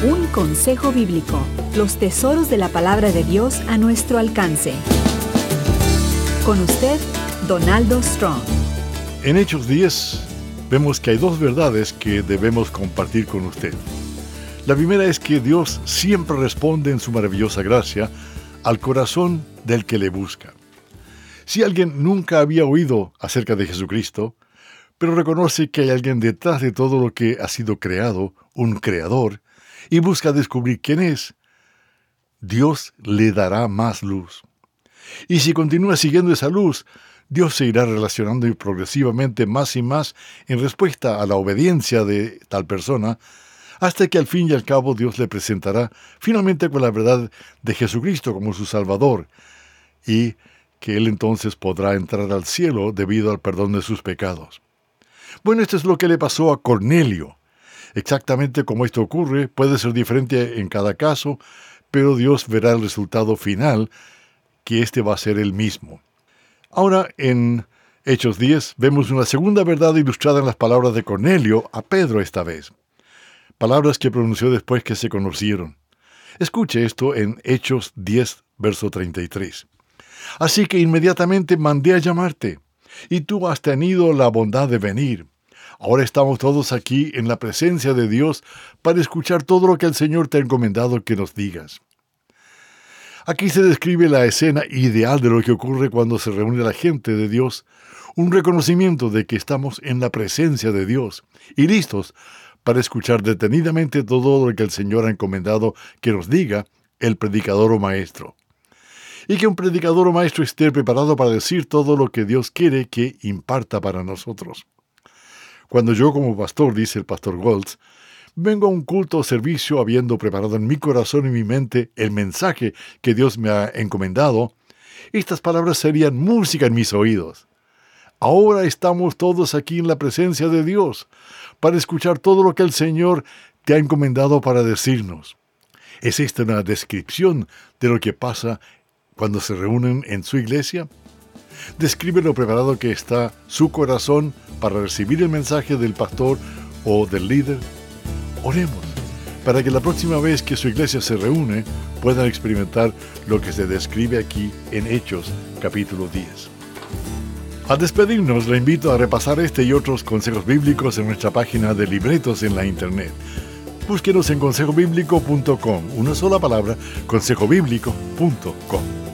Un consejo bíblico. Los tesoros de la palabra de Dios a nuestro alcance. Con usted, Donaldo Strong. En Hechos 10 vemos que hay dos verdades que debemos compartir con usted. La primera es que Dios siempre responde en su maravillosa gracia al corazón del que le busca. Si alguien nunca había oído acerca de Jesucristo, pero reconoce que hay alguien detrás de todo lo que ha sido creado, un creador, y busca descubrir quién es, Dios le dará más luz. Y si continúa siguiendo esa luz, Dios se irá relacionando progresivamente más y más en respuesta a la obediencia de tal persona, hasta que al fin y al cabo Dios le presentará finalmente con la verdad de Jesucristo como su Salvador, y que él entonces podrá entrar al cielo debido al perdón de sus pecados. Bueno, esto es lo que le pasó a Cornelio. Exactamente como esto ocurre, puede ser diferente en cada caso, pero Dios verá el resultado final, que este va a ser el mismo. Ahora, en Hechos 10, vemos una segunda verdad ilustrada en las palabras de Cornelio a Pedro esta vez. Palabras que pronunció después que se conocieron. Escuche esto en Hechos 10, verso 33. Así que inmediatamente mandé a llamarte, y tú has tenido la bondad de venir. Ahora estamos todos aquí en la presencia de Dios para escuchar todo lo que el Señor te ha encomendado que nos digas. Aquí se describe la escena ideal de lo que ocurre cuando se reúne la gente de Dios, un reconocimiento de que estamos en la presencia de Dios y listos para escuchar detenidamente todo lo que el Señor ha encomendado que nos diga el predicador o maestro. Y que un predicador o maestro esté preparado para decir todo lo que Dios quiere que imparta para nosotros. Cuando yo como pastor, dice el pastor Goltz, vengo a un culto o servicio habiendo preparado en mi corazón y mi mente el mensaje que Dios me ha encomendado, estas palabras serían música en mis oídos. Ahora estamos todos aquí en la presencia de Dios para escuchar todo lo que el Señor te ha encomendado para decirnos. ¿Es esta una descripción de lo que pasa cuando se reúnen en su iglesia? Describe lo preparado que está su corazón para recibir el mensaje del pastor o del líder. Oremos para que la próxima vez que su iglesia se reúne puedan experimentar lo que se describe aquí en Hechos capítulo 10. Al despedirnos, le invito a repasar este y otros consejos bíblicos en nuestra página de libretos en la internet. Búsquenos en consejobiblico.com, una sola palabra, consejobiblico.com.